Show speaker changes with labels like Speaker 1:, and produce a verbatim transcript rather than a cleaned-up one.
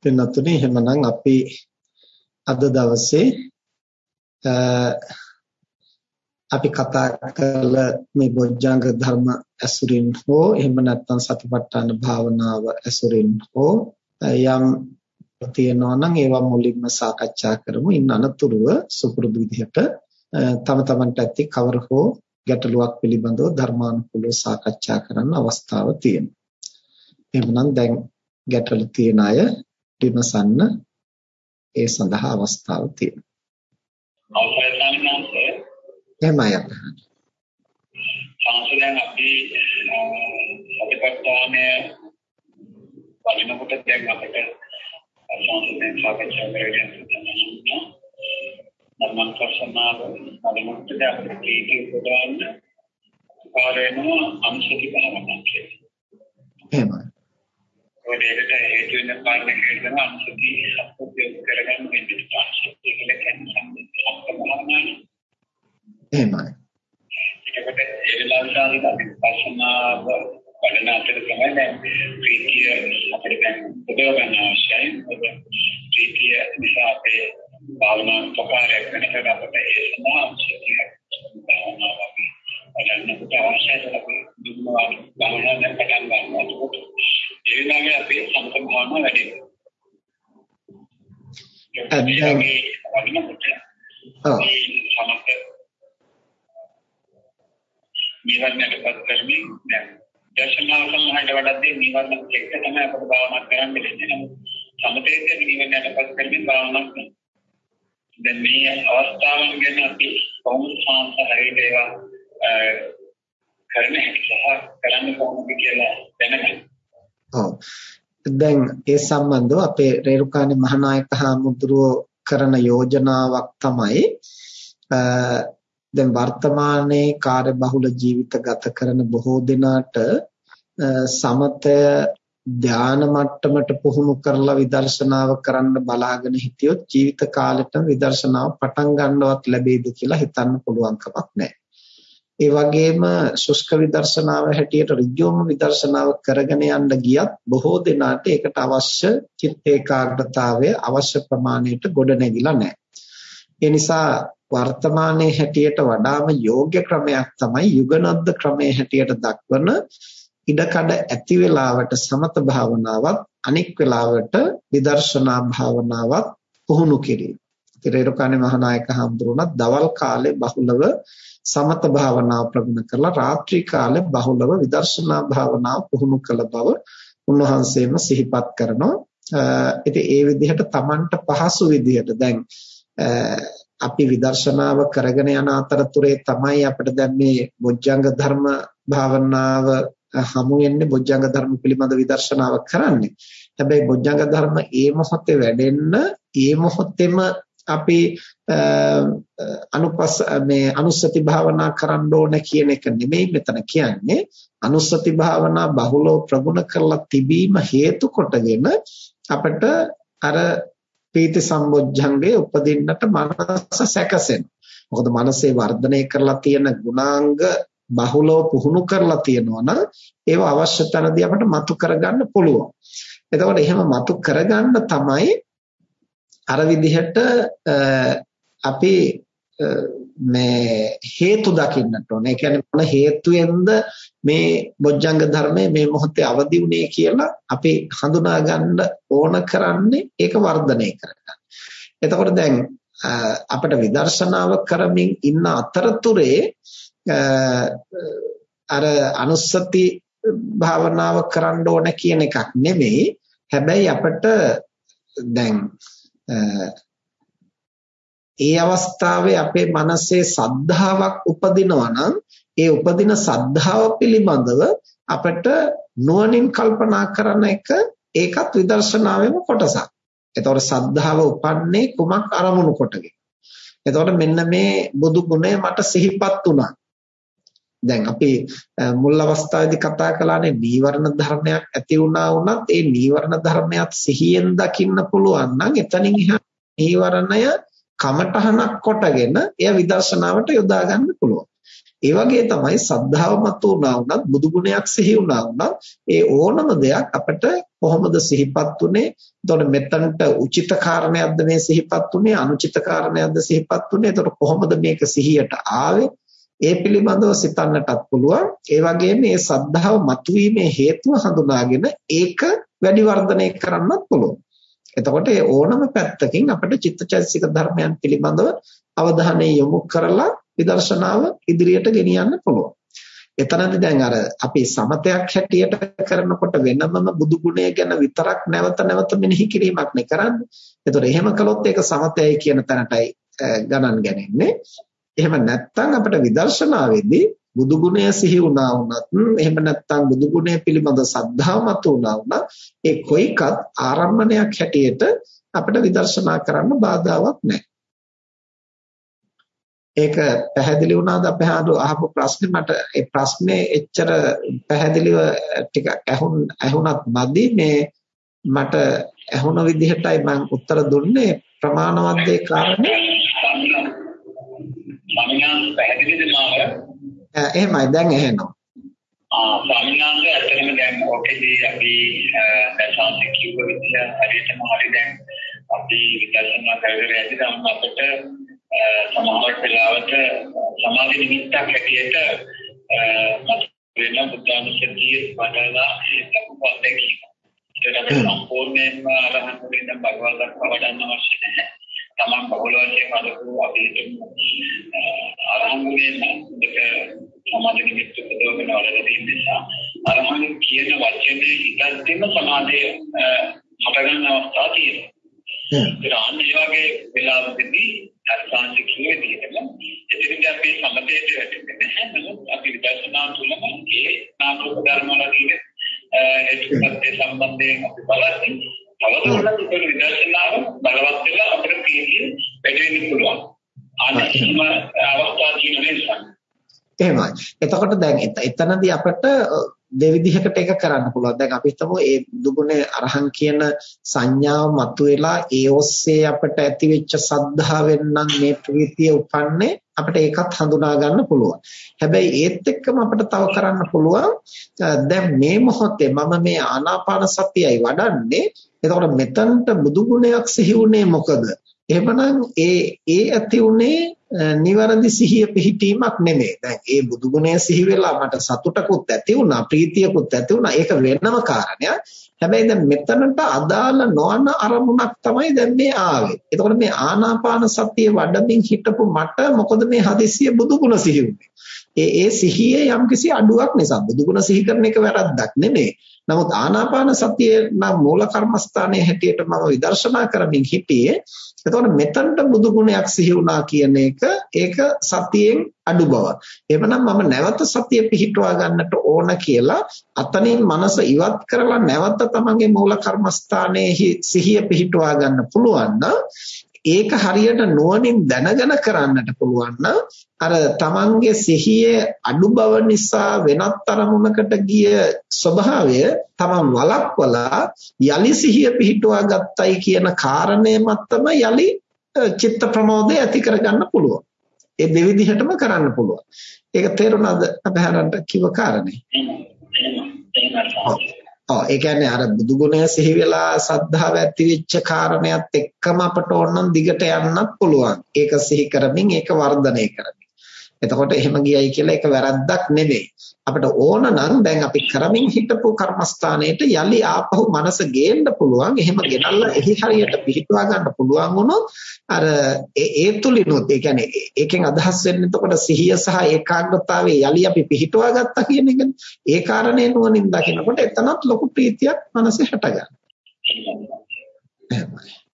Speaker 1: වෙනතුනේ එහෙමනම් අපි අද දවසේ අපි කතා කළ මේ බොජ්ජංග ධර්ම ඇසුරින් හෝ එහෙම නැත්නම් සතිපට්ඨාන භාවනාව ඇසුරින් හෝ යම් තියෙනවා නම් ඒවා මුලින්ම සාකච්ඡා කරමු. ඉන් අනතුරුව සුපුරුදු විදිහට තම තමන්ට ඇති කවර හෝ ගැටලුවක් පිළිබඳව ධර්මානුකූලව සාකච්ඡා කරන්න අවස්ථාව තියෙනවා. එහෙනම් දැන් ගැටලු තියෙන අය විමසන්න ඒ සඳහා අවස්ථාව තියෙනවා. එහෙමයි අපහන්.
Speaker 2: සංසලෙන් අපි සතිපට්ඨානය වලිනකොට දැන් අපිට සංසලෙන් සාකච්ඡා කරගෙන යනවා. ධර්ම ප්‍රශ්නාව වලිනකොට දැන් අපිට ප්‍රීතිය උපදවන්න කාර්යන අනුසති භාවනාව කියලා.
Speaker 1: එහෙමයි.
Speaker 2: ඔය දෙකට හේතු වෙන කාරණා හේතුන අනුසති අපෝපයෝග කරගන්න වෙන්නේ තාක්ෂණික කියලා කියන්නේ සම්පූර්ණයි.
Speaker 1: එහෙමයි.
Speaker 2: ඒකට ඒ වෙලාවට අපි ප්‍රශ්නාව වඩන අතර තමයි දැන් ප්‍රීතිය අපිට දැන් උදව් ගන්න අවශ්‍යයි. ප්‍රීතිය නිසා අපේ භාවනා ප්‍රකාරයක් වෙනකොට අපිට ඒ සඳහා අවශ්‍යයි. භාවනාව අපි වඩන්නට අවශ්‍යයි. අපි දුන්නා භාවනාව දැන් පටන් ගන්නවා. ඒ වෙලාවේ අපි සමත භාවනාව වැඩි වෙනවා. ඒ වගේම සමත නිවර්ණයටපත් කරමින් දැන් දර්ශනාව සම්හායට වඩාදී නිවර්ණ එක්ක තමයි අපිට භාවනා කරන්න දෙන්නේ. නමුත් සමතේදී නිවර්ණයටපත් කරමින් භාවනා කරනවා. දැන් මේ අවස්ථාවන් ගැන අපි කොහොමද සංසාරයේ ඒවා කරන්න හැකියාව කරන්න කොහොමද කියලා දැනගන්න.
Speaker 1: ඔව්. දැන් ඒ සම්බන්ධව අපේ රේරුකාණේ මහානායක හාමුදුරුවෝ කරන යෝජනාවක් තමයි දැන් වර්තමානයේ කාර්යබහුල ජීවිත ගත කරන බොහෝ දෙනාට සමතය ධාන මට්ටමට පුහුණු කරලා විදර්ශනාව කරන්න බලාගෙන හිටියොත් ජීවිත කාලෙටම විදර්ශනාව පටන් ගන්නවත් ලැබෙයිද කියලා හිතන්න පුළුවන් කමක් නැහැ. ඒ වගේම ශුෂ්ක විදර්ශනාව හැටියට ඍජුවම විදර්ශනාව කරගෙන යන්න ගියත් බොහෝ දෙනාට ඒකට අවශ්‍ය චිත්ත ඒකාග්‍රතාවය අවශ්‍ය ප්‍රමාණයට ගොඩ නැගිලා නැහැ. ඒ නිසා වර්තමානයේ හැටියට වඩාම යෝග්‍ය ක්‍රමයක් තමයි යුගනද්ද ක්‍රමයේ හැටියට දක්වන ඉඩකඩ ඇති වෙලාවට සමත භාවනාවත් අනික් වෙලාවට විදර්ශනා භාවනාවත් පුහුණු කිරීම. ත්‍රිරේරුකාණේ මහානායක හඳුරුණා දවල් කාලේ බහුලව සමත භාවනාව ප්‍රගුණ කරලා රාත්‍රී කාලේ බහුලව විදර්ශනා භාවනාව පුහුණු කළ බව උන්වහන්සේම සිහිපත් කරනවා. ඉතින් ඒ විදිහට Tamanට පහසු විදිහට දැන් අපි විදර්ශනාව කරගෙන යන අතරතුරේ තමයි අපිට දැන් මේ බොජ්ජංග ධර්ම භාවනාව හමු වෙන්නේ බොජ්ජංග ධර්ම පිළිබඳ විදර්ශනාව කරන්නේ. හැබැයි බොජ්ජංග ධර්ම ඒ මොහොතේ වැඩෙන්න ඒ මොහොතේම අපි අනුපස් මේ අනුස්සති භාවනා කරන්න ඕන කියන එක නෙමෙයි මෙතන කියන්නේ. අනුස්සති භාවනා බහුලව ප්‍රගුණ කරලා තිබීම හේතු කොටගෙන අපිට අර පීති සම්බොජ්ජංගේ උපදින්නට මනස සැකසෙනවා. මොකද මනසේ වර්ධනය කරලා තියෙන ගුණාංග බහුලව පුහුණු කරලා තියෙනවා නම් ඒව අවශ්‍ය තැනදී අපිට මතු කරගන්න පුළුවන්. එතකොට එහෙම මතු කරගන්න තමයි අර විදිහට අපි මේ හේතු දකින්නට ඕනේ. ඒ කියන්නේ මොන හේතුයෙන්ද මේ බොජ්ජංග ධර්මයේ මේ මොහොතේ අවදි වුනේ කියලා අපි හඳුනා ගන්න ඕන කරන්නේ ඒක වර්ධනය කරගන්න. එතකොට දැන් අපිට විදර්ශනාව කරමින් ඉන්න අතරතුරේ අර අනුස්සති භාවනාව කරන්න ඕන කියන එකක් නෙමෙයි. හැබැයි අපිට දැන් ඒ අවස්ථාවේ අපේ මනසේ සද්ධාාවක් උපදිනවා නම් ඒ උපදින සද්ධාව පිළිබඳව අපිට නුවණින් කල්පනා කරන එක ඒකත් විදර්ශනාවෙම කොටසක්. එතකොට සද්ධාව උපන්නේ කුමක් අරමුණු කොටගෙන. එතකොට මෙන්න මේ බුදු ගුණය මට සිහිපත් වුණා. දැන් අපි මුල් අවස්ථාවේදී කතා කළානේ නීවරණ ධර්මයක් ඇති වුණා වුණත් ඒ නීවරණ ධර්මයක් සිහියෙන් දකින්න පුළුවන් නම් එතනින් එහා නීවරණය කමඨහනක් කොටගෙන එය විදර්ශනාවට යොදා ගන්න පුළුවන්. ඒ වගේ තමයි සද්ධාව මත උනා වුණත් බුදු ගුණයක් සිහි වුණා වුණත් ඒ ඕනම දෙයක් අපිට කොහොමද සිහිපත් උනේ? එතකොට මෙතනට උචිත කාරණයක්ද මේ සිහිපත් උනේ? අනුචිත කාරණයක්ද සිහිපත් උනේ? එතකොට කොහොමද මේක සිහියට ආවේ? ඒ පිළිබඳව සිතන්නටත් පුළුවන්. ඒ වගේම මේ සද්ධාව මතුවීමේ හේතුව හඳුනාගෙන ඒක වැඩි වර්ධනය කරන්නත් පුළුවන්. එතකොට ඒ ඕනම පැත්තකින් අපිට චිත්තචෛතසික ධර්මයන් පිළිබඳව අවධානය යොමු කරලා විදර්ශනාව ඉදිරියට ගෙනියන්න පුළුවන්. එතනදී දැන් අර අපි සමතයක් හැටියට කරනකොට වෙනමම බුදු ගුණය ගැන විතරක් නැවත නැවත මෙනෙහි කිරීමක් නේ කරන්නේ. එතකොට එහෙම කළොත් ඒක සමතයයි කියන තැනටයි ගණන් ගන්නේ. එහෙම නැත්නම් අපිට විදර්ශනාවේදී බුදු ගුණය සිහි වුණා වුණත් එහෙම නැත්නම් බුදු ගුණය පිළිබඳ සද්ධාව මත වුණා වුණා ඒ කොයිකත් ආරම්භණයක් හැටියට අපිට විදර්ශනා කරන්න බාධාවක් නැහැ. ඒක පැහැදිලි වුණාද අපේ අහපු ප්‍රශ්නේ? මට ඒ ප්‍රශ්නේ එච්චර පැහැදිලිව ටිකක් ඇහුන් ඇහුණත් මදි. මේ මට ඇහුණ විදිහටයි මම උත්තර දුන්නේ. ප්‍රමාණවත් ඒ කාරණේ
Speaker 2: ස්වාමීන් පැහැදිලිද මාව?
Speaker 1: එහෙමයි දැන් ඇහෙනවා.
Speaker 2: ආ ස්වාමීන් වහන්සේ ඇත්තටම දැන් ඔකේදී අපි දැන් සාන්ති කිව්ව විදිහ හරියටම හරි දැන් අපි විදර්ශනා කරගෙන යද්දී අපිට සමහර වෙලාවට සමාධි නිමිත්තක් හැටියට මත වෙන බුද්ධානුස්සතිය වඩලා ඒක පොතේකි. ඒක සම්පූර්ණයෙන්ම අරහත් වෙන භගවතක් වඩන්න අවශ්‍ය නැහැ. තමන් බහුල වශයෙන් අදපු අපි අරහංගුනේ දෙක සමාධි නිමිත්ත උපදවගෙන වලදී තියෙන නිසා අරහංග කියන වචනේ හිතද්දිම සමාධිය හටගන්න අවස්ථා තියෙනවා. ඒ අන්නේ වගේ වෙලාවකදී අර්ථාන්ති කියන විදිහටම එතනදී අපි සම්මතයට වැටෙන්නේ නැහැ. නමුත් අපි විදර්ශනා තුළම ඒ නාම රූප ධර්ම වලදී ඒකත් සම්බන්ධයෙන් අපි බලද්දී තවදුරටත් උපර විදර්ශනාව බලවත් වෙලා අපිට පිළිගින් වැඩි වෙන්න පුළුවන්. ආනන්දම අවස්ථා තියෙන නිසා.
Speaker 1: එහෙමයි. එතකොට දැන් එතනදී අපිට දෙවිධයකට ඒක කරන්න පුළුවන්. දැන් අපි හිතමු මේ දුගුණේ අරහන් කියන සංඥාව මතුවෙලා ඒ ඔස්සේ අපිට ඇතිවෙච්ච සද්ධාවෙන් නම් මේ ප්‍රීතිය උපන්නේ අපිට ඒකත් හඳුනා ගන්න පුළුවන්. හැබැයි ඒත් එක්කම අපිට තව කරන්න පුළුවන් දැන් මේ මොහොතේ මම මේ ආනාපාන සතියයි වඩන්නේ. එතකොට මෙතනට බුදු ගුණයක් සිහි වුණේ මොකද? එහෙමනම් ඒ ඒ ඇති උනේ නිවැරදි සිහිය පිහිටීමක් නෙමෙයි. දැන් ඒ බුදු ගුණය සිහි වෙලා මට සතුටකුත් ඇති වුණා, ප්‍රීතියකුත් ඇති වුණා. ඒක වෙනම කාරණයක්. හැබැයි දැන් මෙතනට අදාළ නොවන අරමුණක් තමයි දැන් මේ ආවේ. එතකොට මේ ආනාපාන සතිය වඩමින් හිටපු මට මොකද මේ හදිස්සිය බුදු ගුණ සිහි වුනේ? ඒ ඒ සිහියේ යම්කිසි අඩුවක් නිසා බුදු ගුණ සිහි කරන එක වැරද්දක් නෙමෙයි. නමුත් ආනාපාන සතිය නම් මූල කර්මස්ථානයේ හැටියට මම විදර්ශනා කරමින් හිටියේ. එතකොට මෙතනට බුදු ගුණයක් සිහි වුණා කියන එක ඒක සතියෙන් අඩු බවක්. එහෙමනම් මම නැවත සතිය පිහිටුවා ගන්නට ඕන කියලා අතනින් මනස ඉවත් කරලා නැවත තමන්ගේ මූල කර්මස්ථානයේ සිහිය පිහිටුවා ගන්න පුළුවන් නම් ඒක හරියට නුවණින් දැනගෙන කරන්නට පුළුවන් නම් අර තමන්ගේ සිහියේ අඩු බව නිසා වෙනත් අරමුණකට ගිය ස්වභාවය තමන් වළක්වලා යලි සිහිය පිහිටුවා ගත්තයි කියන කාරණය මතම යලි චිත්ත ප්‍රමෝදය ඇති කරගන්න පුළුවන්. ඒ දෙවිදිහටම කරන්න පුළුවන්. ඒක තේරුණාද අපහරන්ට කිව්ව කාරණේ? ඔව් ඒ කියන්නේ අර බුදු ගුණය සිහි වෙලා සද්ධාව ඇති වෙච්ච කාරණයක් එක්කම අපට ඕනනම් දිගට යන්නත් පුළුවන්. ඒක සිහි කරමින් ඒක වර්ධනය කරමින්. එතකොට එහෙම ගියයි කියලා ඒක වැරද්දක් නෙමෙයි. අපිට ඕන නම් දැන් අපි කරමින් හිටපු කර්මස්ථානයේට යලි ආපහු මනස ගේන්න පුළුවන්. එහෙම ගෙනල්ලා එහි හරියට පිහිටවා ගන්න පුළුවන් වුණොත් අර ඒ තුලිනුත් ඒ කියන්නේ ඒකෙන් අදහස් වෙන්නේ එතකොට සිහිය සහ ඒකාග්‍රතාවයේ යලි අපි පිහිටවා ගත්තා කියන එකනේ. ඒ කාරණේ නුවණින් දකිනකොට එතනත් ලොකු ප්‍රීතියක් මනසේ හටගන්නවා.